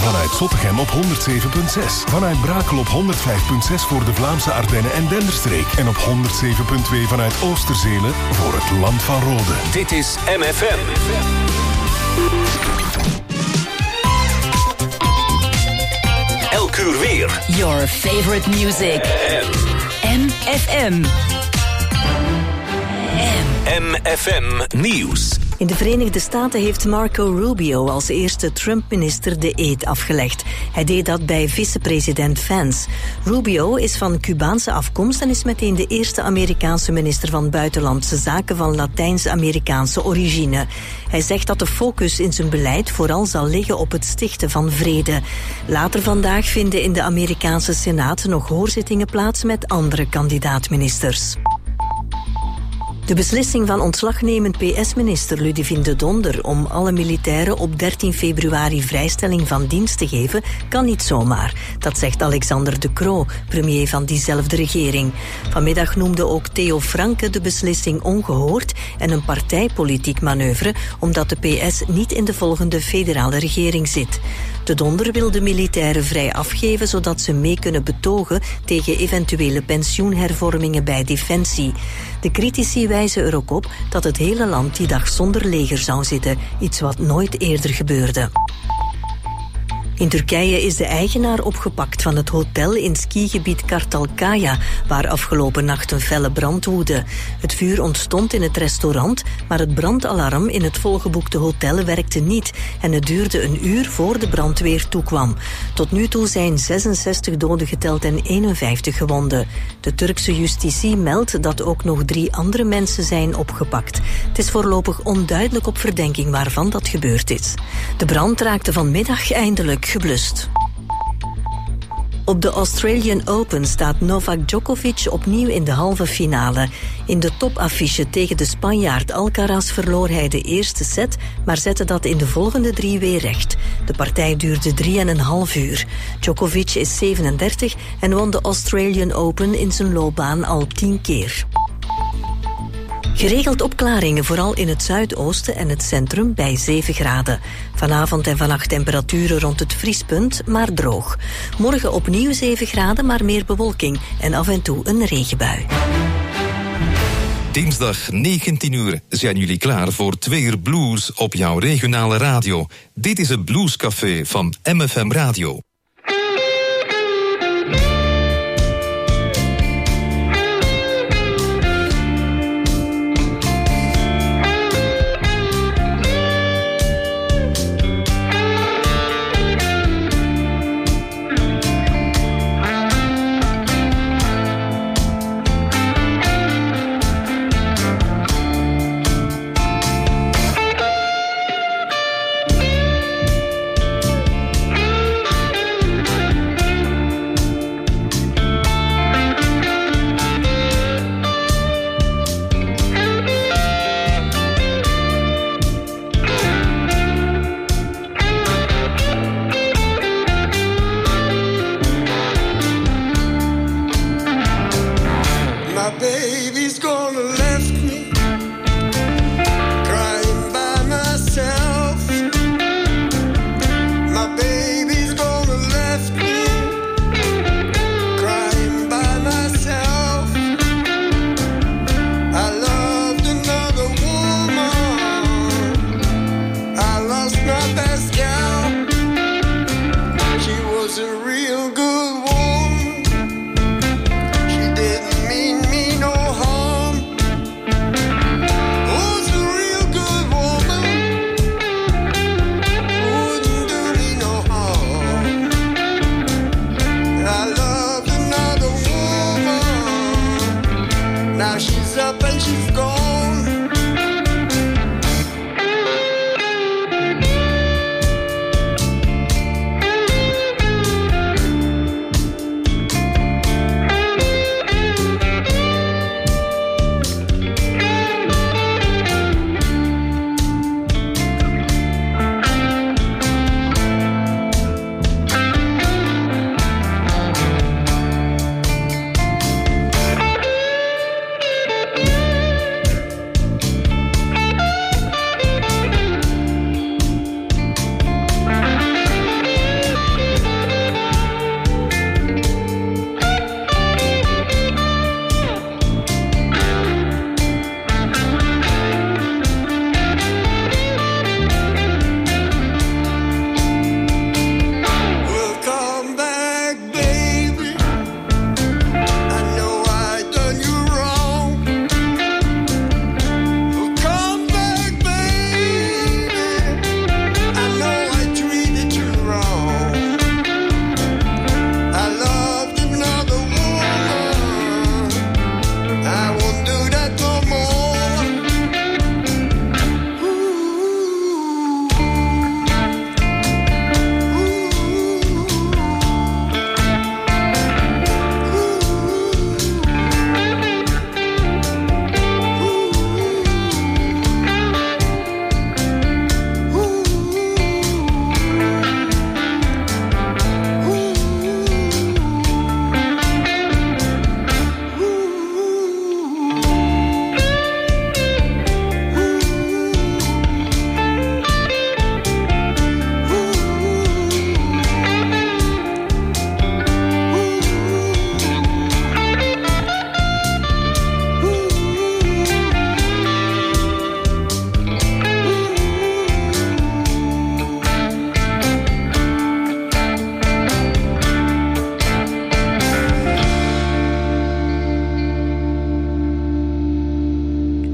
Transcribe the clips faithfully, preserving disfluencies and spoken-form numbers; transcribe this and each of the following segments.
Vanuit Zottegem op honderd zeven komma zes. Vanuit Brakel op honderd vijf komma zes voor de Vlaamse Ardennen en Denderstreek. En op honderd zeven komma twee vanuit Oosterzele voor het Land van Rode. Dit is M F M. Elk uur weer. Your favorite music. M F M. M F M Nieuws. In de Verenigde Staten heeft Marco Rubio als eerste Trump-minister de eed afgelegd. Hij deed dat bij vicepresident Vance. Rubio is van Cubaanse afkomst en is meteen de eerste Amerikaanse minister van Buitenlandse Zaken van Latijns-Amerikaanse origine. Hij zegt dat de focus in zijn beleid vooral zal liggen op het stichten van vrede. Later vandaag vinden in de Amerikaanse Senaat nog hoorzittingen plaats met andere kandidaat-ministers. De beslissing van ontslagnemend P S-minister Ludivine de Donder om alle militairen op dertien februari vrijstelling van dienst te geven, kan niet zomaar. Dat zegt Alexander De Croo, premier van diezelfde regering. Vanmiddag noemde ook Theo Franke de beslissing ongehoord en een partijpolitiek manoeuvre, omdat de P S niet in de volgende federale regering zit. De Donder wil de militairen vrij afgeven, zodat ze mee kunnen betogen tegen eventuele pensioenhervormingen bij Defensie. De critici wijzen er ook op dat het hele land die dag zonder leger zou zitten, iets wat nooit eerder gebeurde. In Turkije is de eigenaar opgepakt van het hotel in skigebied Kartalkaya, waar afgelopen nacht een felle brand woedde. Het vuur ontstond in het restaurant, maar het brandalarm in het volgeboekte hotel werkte niet en het duurde een uur voor de brandweer toekwam. Tot nu toe zijn zesenzestig doden geteld en eenenvijftig gewonden. De Turkse justitie meldt dat ook nog drie andere mensen zijn opgepakt. Het is voorlopig onduidelijk op verdenking waarvan dat gebeurd is. De brand raakte vanmiddag eindelijk geblust. Op de Australian Open staat Novak Djokovic opnieuw in de halve finale. In de topaffiche tegen de Spanjaard Alcaraz verloor hij de eerste set, maar zette dat in de volgende drie weer recht. De partij duurde drieënhalf uur. Djokovic is zevenendertig en won de Australian Open in zijn loopbaan al tien keer. Geregeld opklaringen, vooral in het zuidoosten en het centrum bij zeven graden. Vanavond en vannacht temperaturen rond het vriespunt, maar droog. Morgen opnieuw zeven graden, maar meer bewolking en af en toe een regenbui. Dinsdag negentien uur zijn jullie klaar voor twee uur blues op jouw regionale radio. Dit is het Bluescafé van M F M Radio.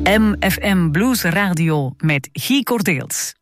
M F M Blues Radio met Guy Cordeels.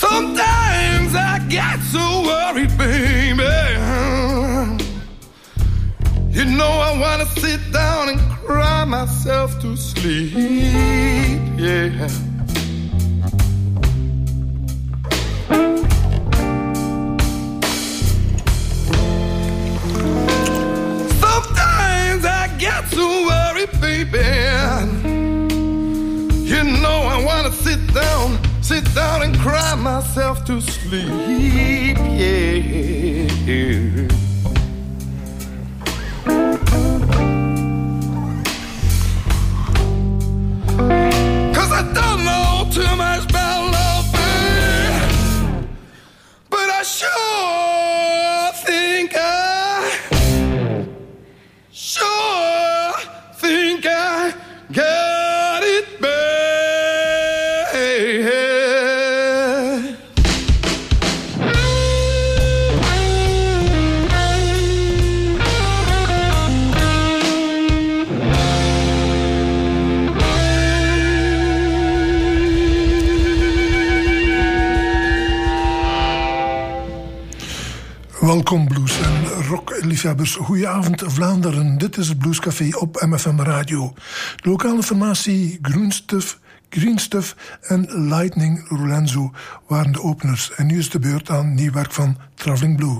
Sometimes I get so worried, baby. You know I wanna sit down and cry myself to sleep, yeah. Sometimes I get so worried, baby. You know I wanna sit down, sit down and cry myself to sleep, yeah. Cause I don't know too much about love, babe, but I sure think I, sure think I got it, babe. Welkom blues- en rockliefhebbers. Goedenavond Vlaanderen. Dit is het Bluescafé op M F M Radio. De lokale formatie Groenstuff, Greenstuff en Lightning Lorenzo waren de openers. En nu is de beurt aan nieuw werk van Traveling Blue.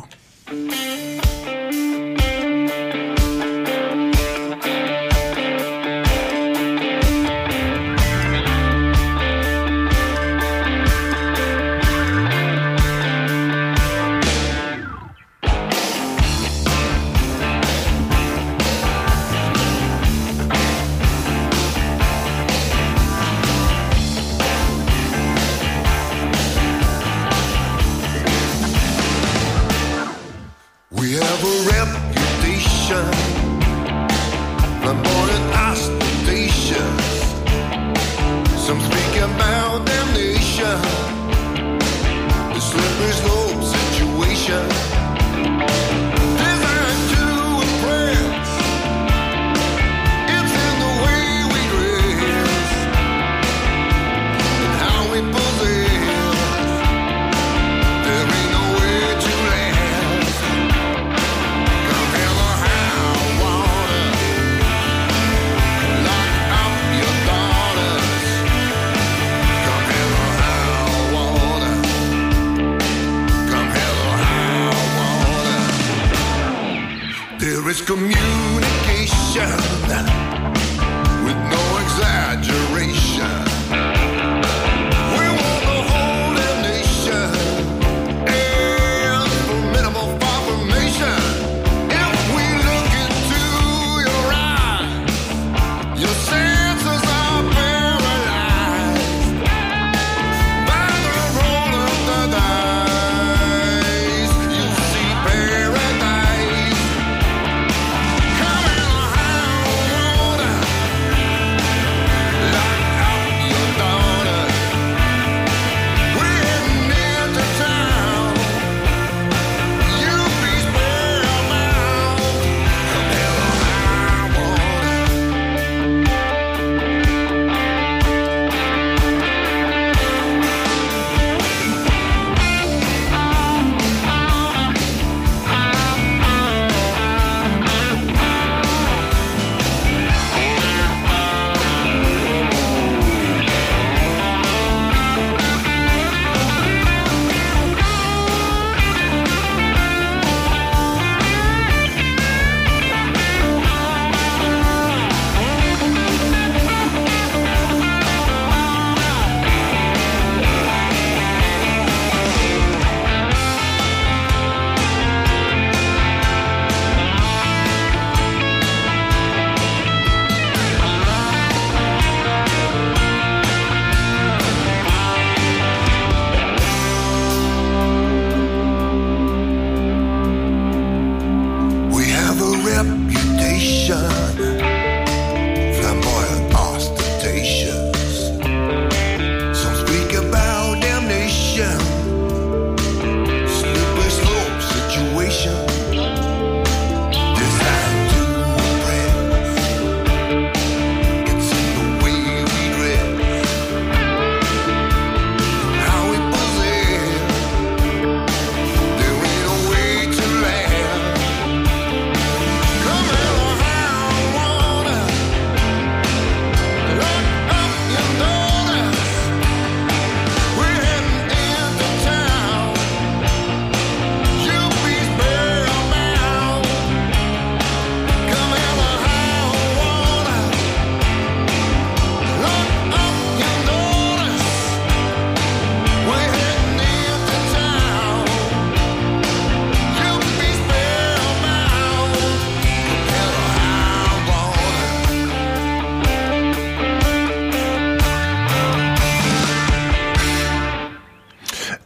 Come on,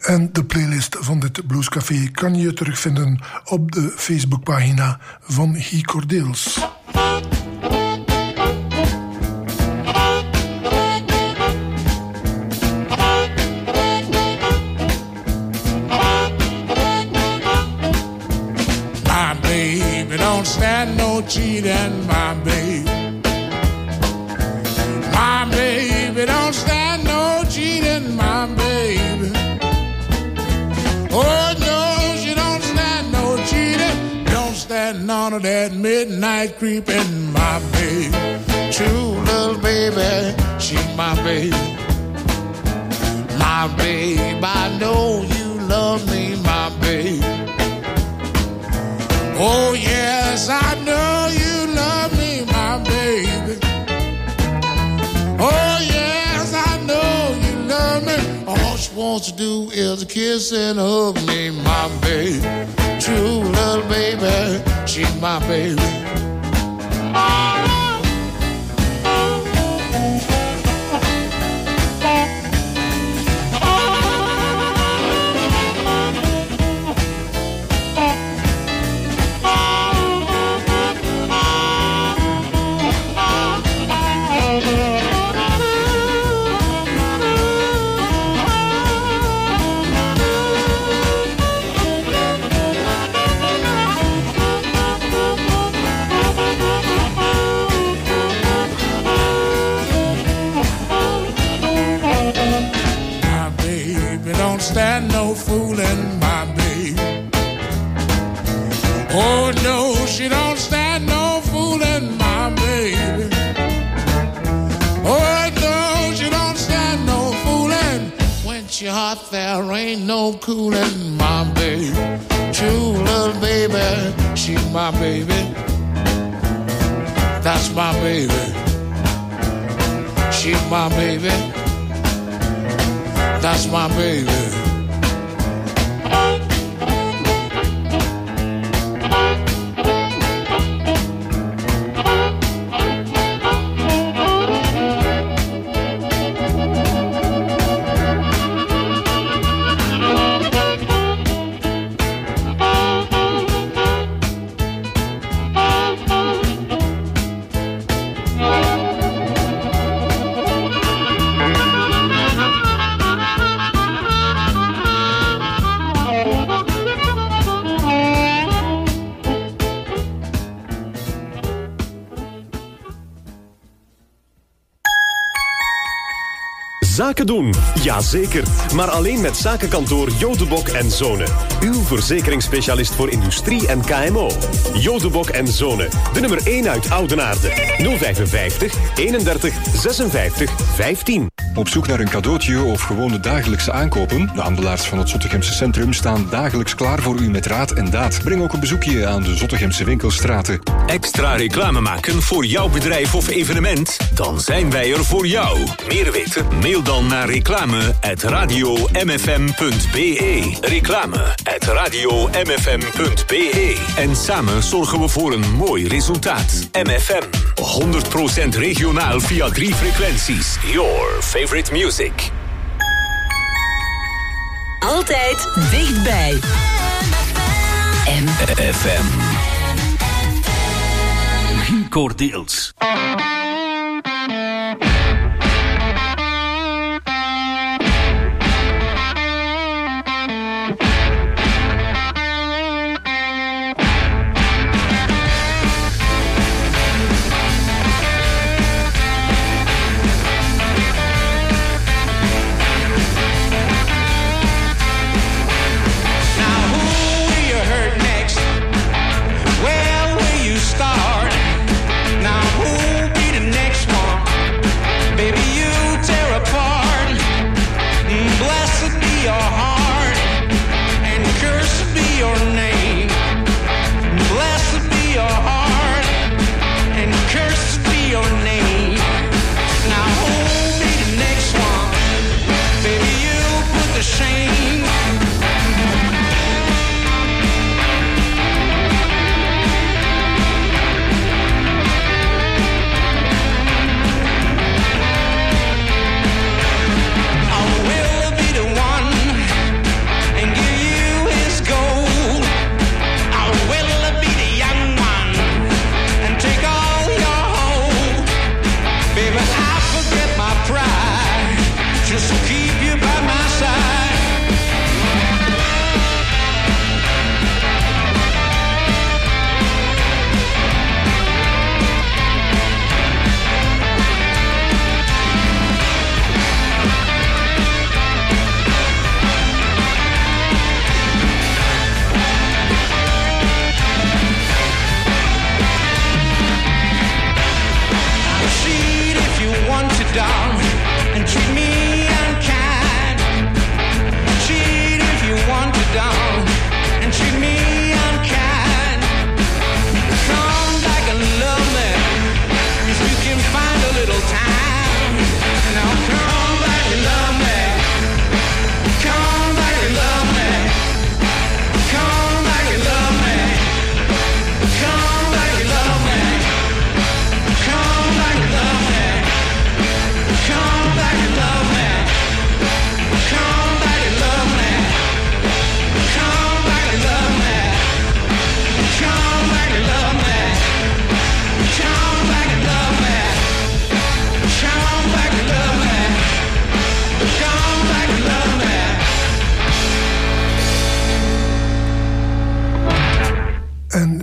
En de playlist van dit Bluescafé kan je terugvinden op de Facebookpagina van Guy Cordeels. Don't stand no cheating, my baby. My baby don't stand no cheating, my baby. Oh no, she don't stand no cheating. Don't stand none of that midnight creeping, my baby. True little baby, she's my baby. My baby, I know you love me, my baby. Oh yes, I know you love me, my baby. Oh yes, I know you love me. All she wants to do is kiss and hug me, my baby. True little baby, she's my baby. Stand no fooling, my baby. Oh no, she don't stand no fooling, my baby. Oh no, she don't stand no fooling. When she hot, there ain't no cooling, my baby. True little baby, she's my baby. That's my baby. She's my baby. That's my baby. Zaken doen? Jazeker. Maar alleen met zakenkantoor Jodebok en Zonen. Uw verzekeringsspecialist voor industrie en K M O. Jodebok en Zonen. De nummer één uit Oudenaarde. nul vijfenvijftig, eenendertig, zesenvijftig, vijftien. Op zoek naar een cadeautje of gewone dagelijkse aankopen? De handelaars van het Zottegemse Centrum staan dagelijks klaar voor u met raad en daad. Breng ook een bezoekje aan de Zottegemse winkelstraten. Extra reclame maken voor jouw bedrijf of evenement? Dan zijn wij er voor jou. Meer weten? Mail dan naar reclame at radio m f m punt b e. Reclame at radio m f m punt b e. En samen zorgen we voor een mooi resultaat. M F M, honderd procent regionaal via drie frequenties. Your favorite music. Altijd dichtbij. M F M. Guy Cordeels.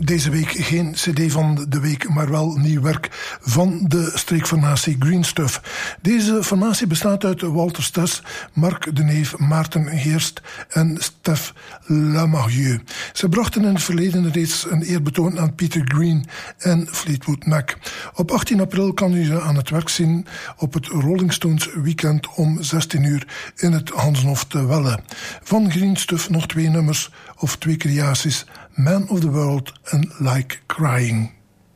Deze week geen cd van de week, maar wel nieuw werk van de streekformatie Green Stuff. Deze formatie bestaat uit Walter Stes, Marc de Neef, Maarten Geerst en Stef Lamarieux. Ze brachten in het verleden reeds een eerbetoon aan Peter Green en Fleetwood Mac. Op achttien april kan u ze aan het werk zien op het Rolling Stones Weekend om zestien uur in het Hanshof te Welle. Van Green Stuff nog twee nummers of twee creaties, Man of the World en Like Crying.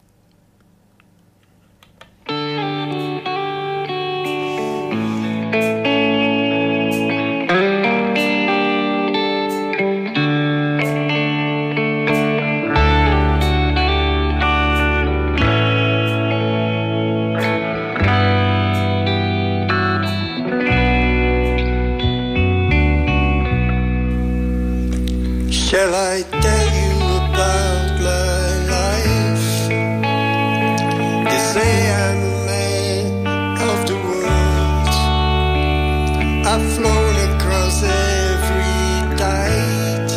Shall I tell you about my life? They say I'm a man of the world. I've flown across every tide.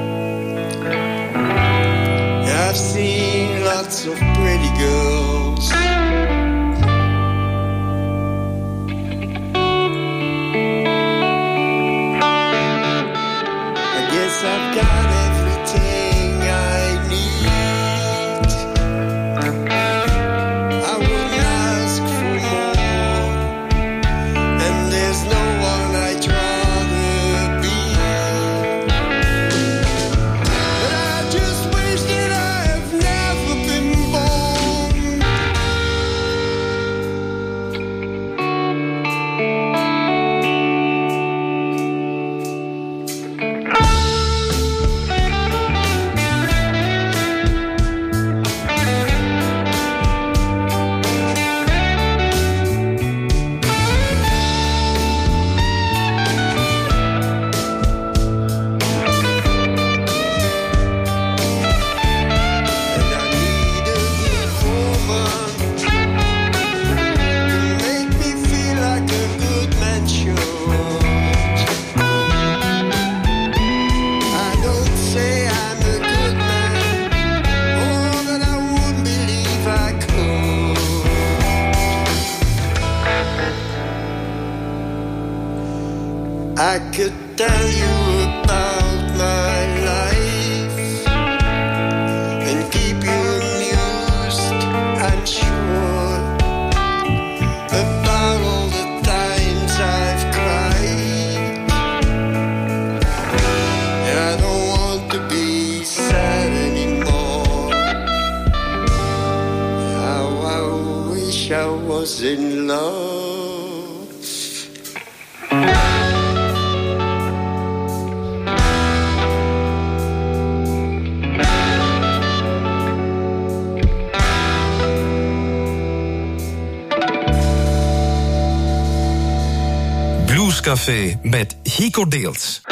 I've seen lots of pretty girls. I guess I've got everything I need. I wouldn't ask for more, and there's no one I'd rather be. But I just wish that I've never been born. I could tell you about my life and keep you amused, I'm sure, about all the times I've cried. I don't want to be sad anymore. How I wish I was in love. Bluescafé met Guy Cordeels.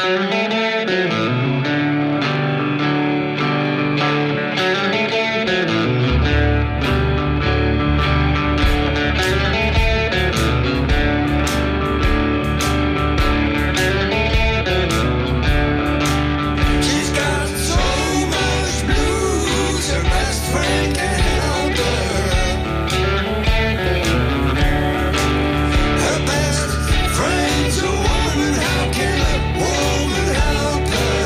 Friends, a woman, how can a woman help her?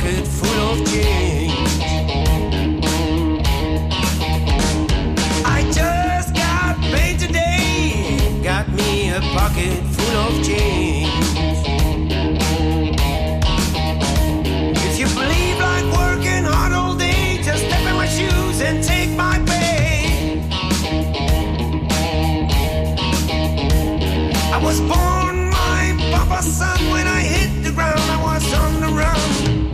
pocket full of change. I just got paid today, got me a pocket full of change. If you believe like working hard all day, just step in my shoes and take my pay. I was born my papa's son. When I hit the ground, I was on the run.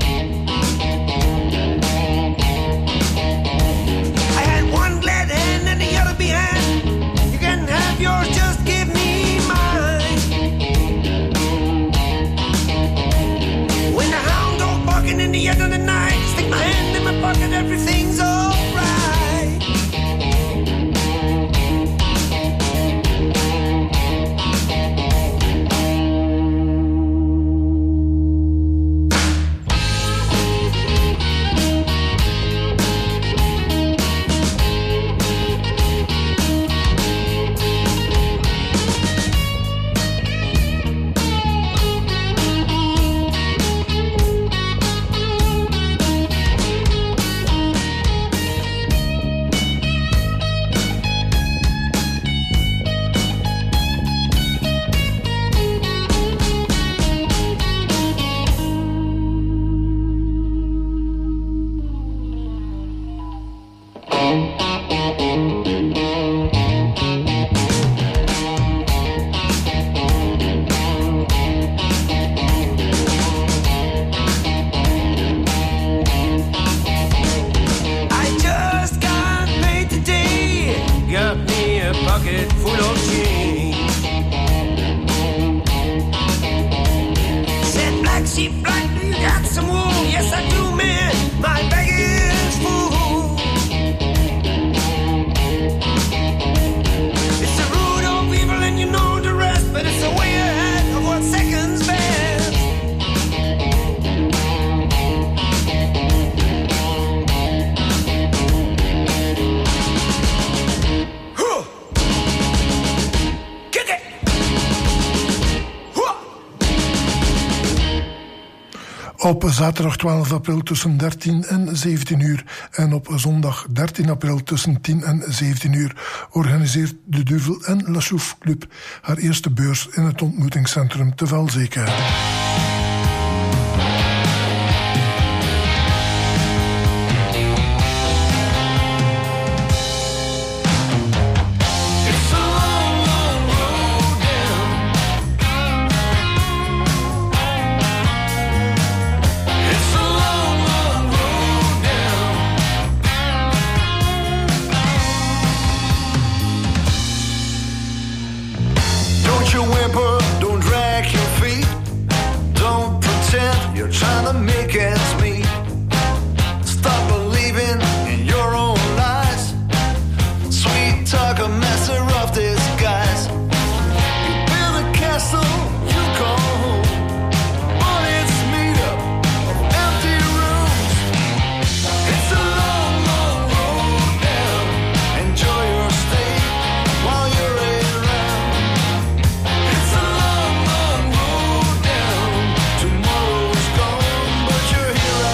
I had one glad hand and the other behind. You can have yours, just give me mine. When the hound dog barking in the end of the night, stick my hand in my pocket, everything's alright. Op zaterdag twaalf april tussen dertien en zeventien uur en op zondag dertien april tussen tien en zeventien uur organiseert de Duvel en La Chouffe Club haar eerste beurs in het ontmoetingscentrum te Velzeke. Tomorrow's gone, but you're here.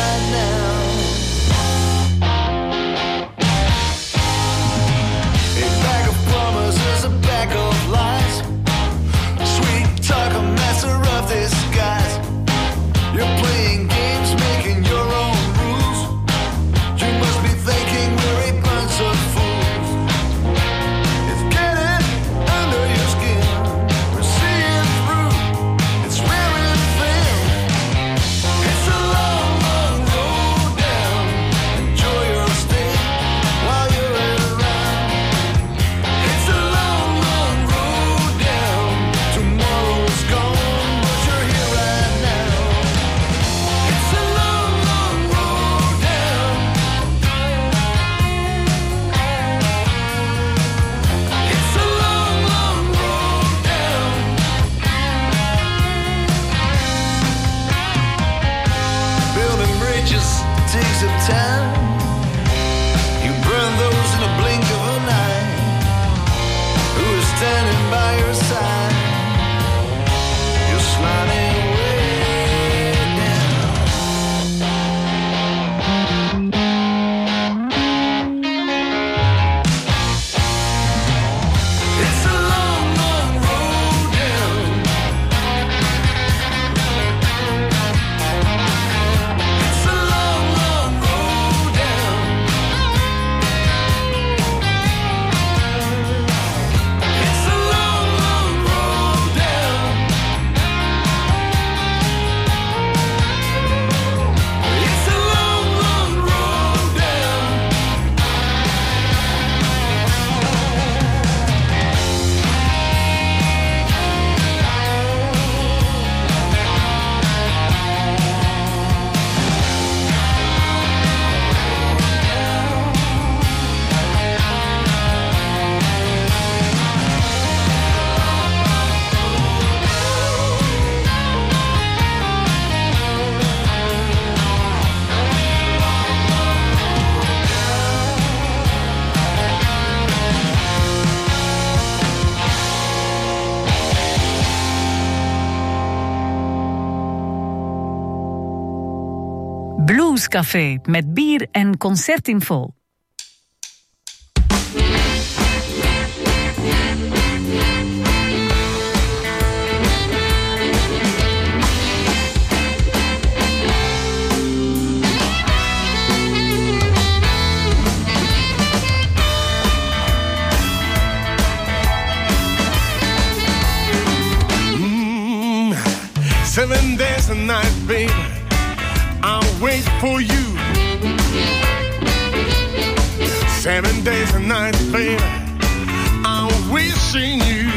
Bluescafé met bier en concertinfo. Seven days a night, baby, I'll wait for you. Seven days a night, baby, I'm wishing you.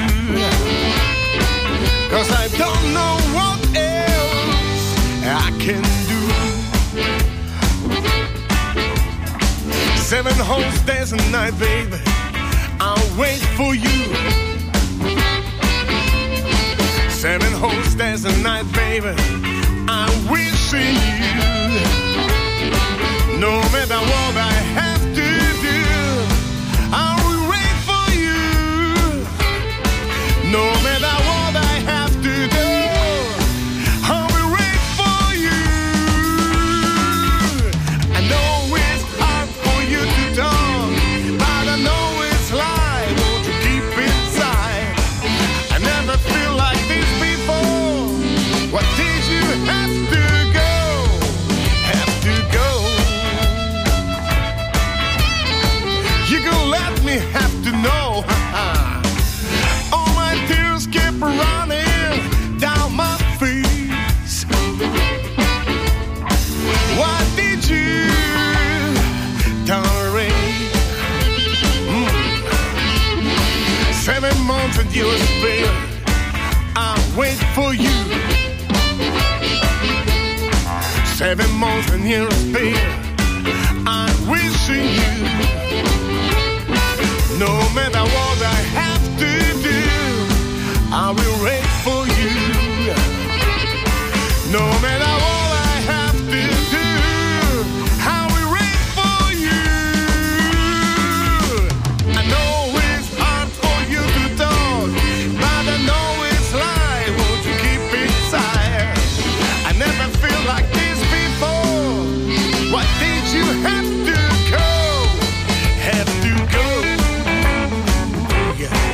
Cause I don't know what else I can do. Seven whole days a night, baby, I'll wait for you. Seven whole days a night, baby, I'm wishing you. No matter what I have to do, I will wait for you. No matter what I have to do, I will wait for you. I know it's hard for you to talk, but I know it's life. Won't you keep it inside? I never feel like this before. What did you have to go? Have to go. You gonna let me have to know. All my tears keep running down my face. Why did you tolerate? Mm. Seven months and you spare. I'll wait for you. Seven months and years spare. I'm wishing you. No matter what I have to do, I will wait for you. No matter what I have to do, I will wait for you. I know it's hard for you to talk, but I know it's life. Won't you keep it inside? I never feel like this before. What did you have to go? Have to go. Yeah.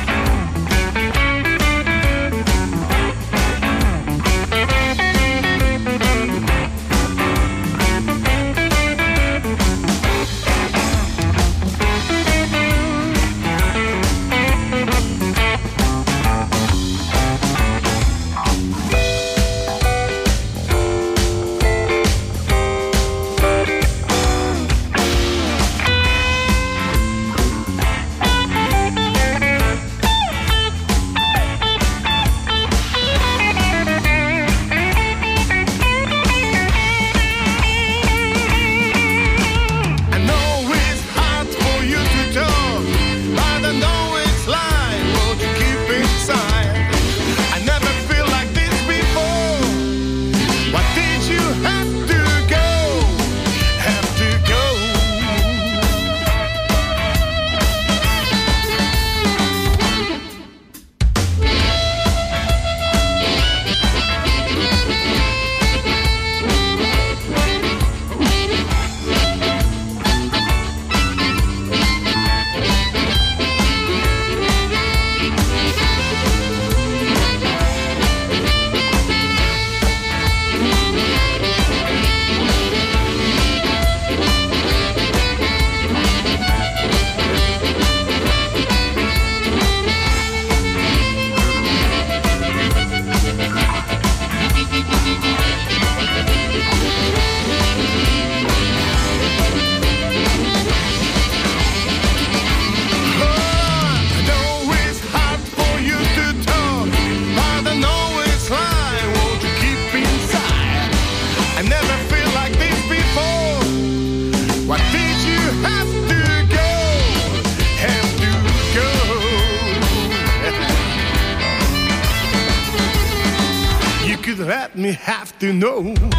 Let me have to know. Mm-hmm.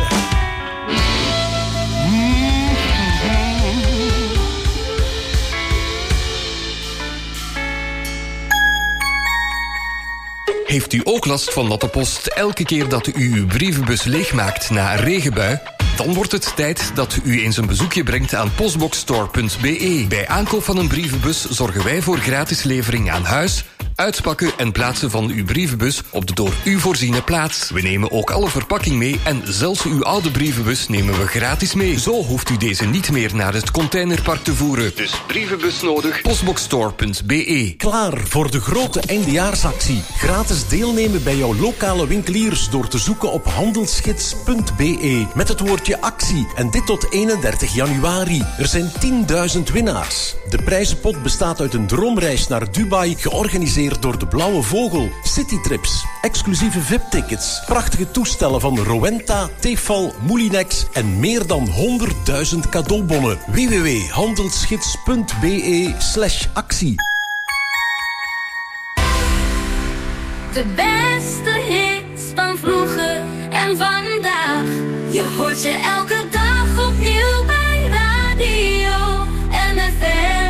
Heeft u ook last van natte post elke keer dat u uw brievenbus leegmaakt na een regenbui? Dan wordt het tijd dat u eens een bezoekje brengt aan postboxstore punt b e. Bij aankoop van een brievenbus zorgen wij voor gratis levering aan huis, uitpakken en plaatsen van uw brievenbus op de door u voorziene plaats. We nemen ook alle verpakking mee en zelfs uw oude brievenbus nemen we gratis mee. Zo hoeft u deze niet meer naar het containerpark te voeren. Dus brievenbus nodig, postboxstore punt b e. Klaar voor de grote eindejaarsactie. Gratis deelnemen bij jouw lokale winkeliers door te zoeken op handelsgids punt b e met het woordje actie. En dit tot eenendertig januari. Er zijn tienduizend winnaars. De prijzenpot bestaat uit een droomreis naar Dubai, georganiseerd door de Blauwe Vogel, citytrips, exclusieve V I P-tickets, prachtige toestellen van Rowenta, Tefal, Moulinex en meer dan honderdduizend cadeaubonnen. w w w punt handelsgids punt b e slash actie. De beste hits van vroeger en vandaag. Je hoort ze elke dag opnieuw bij Radio M F M.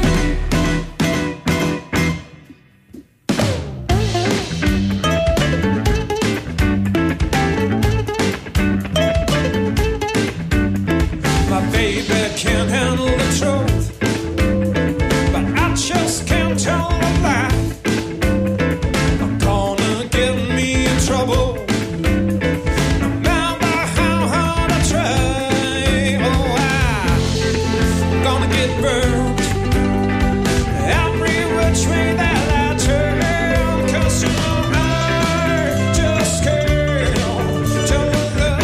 My baby can't handle the truth, but I just can't tell a lie. I'm gonna get me in trouble, no matter how hard I try. Oh, I'm gonna get burned every which way that I turn, 'cause you know I just can't tell a lie.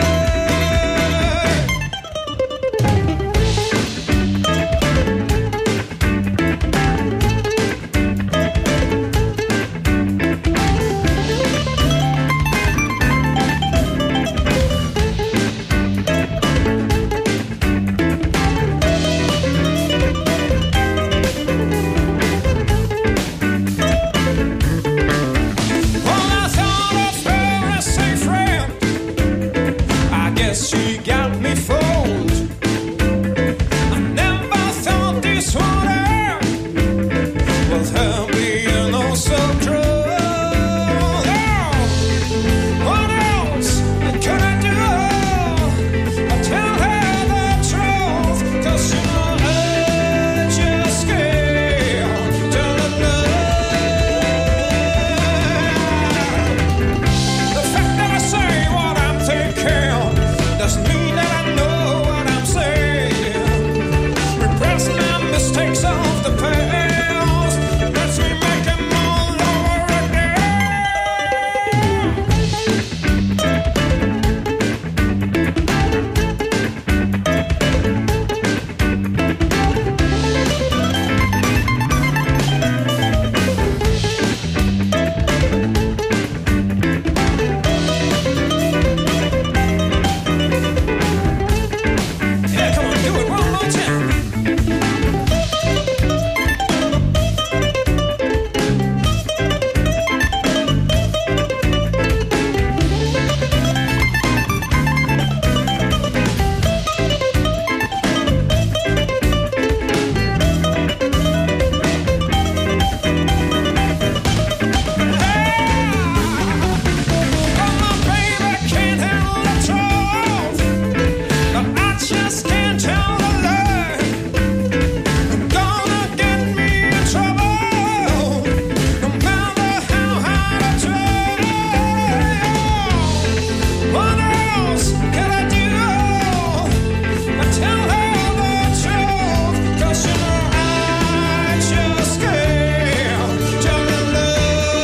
Well, I thought of her as a friend. I guess she got me fooled. I never thought this would end, with her being oh so cruel. What else could I do? I tell her the truth, 'cause you know I just can't tell her lie. The fact that I say what I'm thinking doesn't mean that I know what I'm saying. Repressing the mistakes of the past lets me make them all over again. Yeah, come on, do it one more time. Well, my baby can't handle the truth, but I just can't tell the lie. Gonna get me in trouble, no matter how hard I try. What else can I do? I tell her the truth, 'cause you know I just can't tell the lie.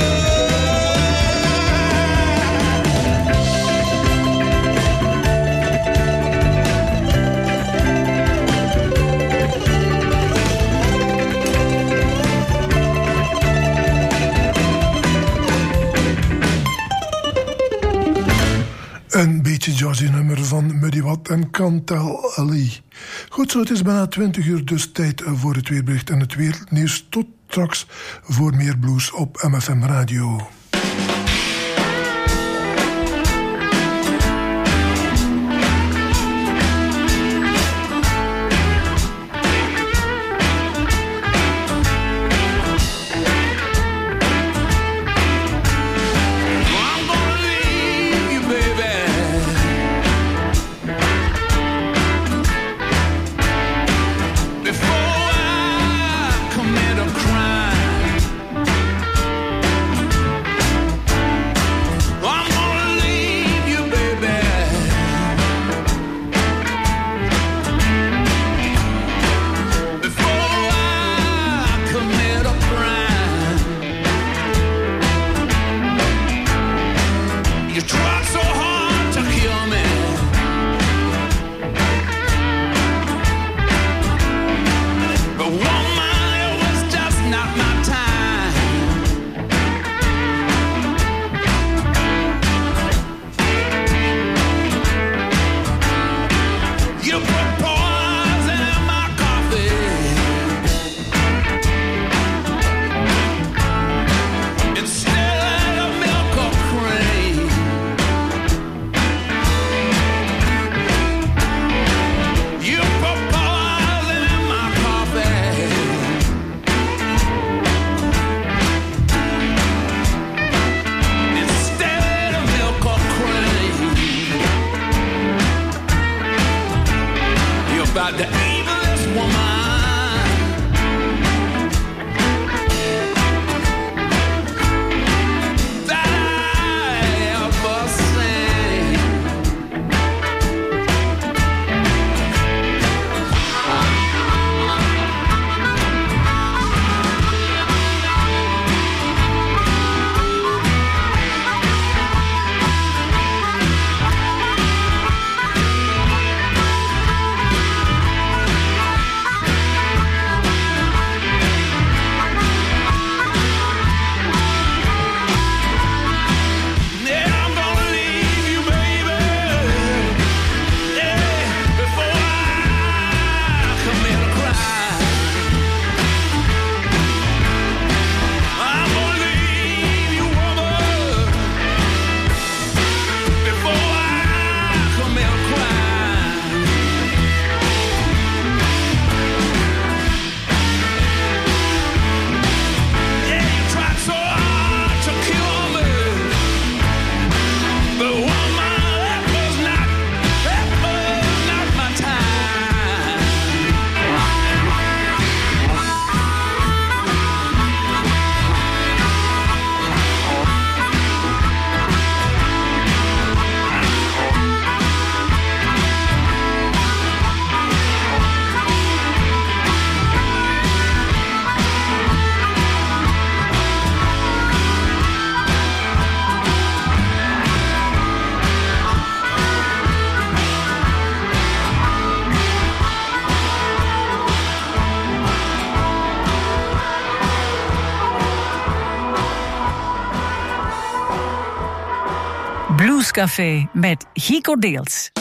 Een beetje jazzy nummer van Muddy Watt en Kantel Ali. Goed zo, het is bijna twintig uur, dus tijd voor het weerbericht en het weernieuws. Tot straks voor meer blues op M F M Radio. I'm gonna leave you, baby. about the evilest woman. Bluescafé met Guy Cordeels.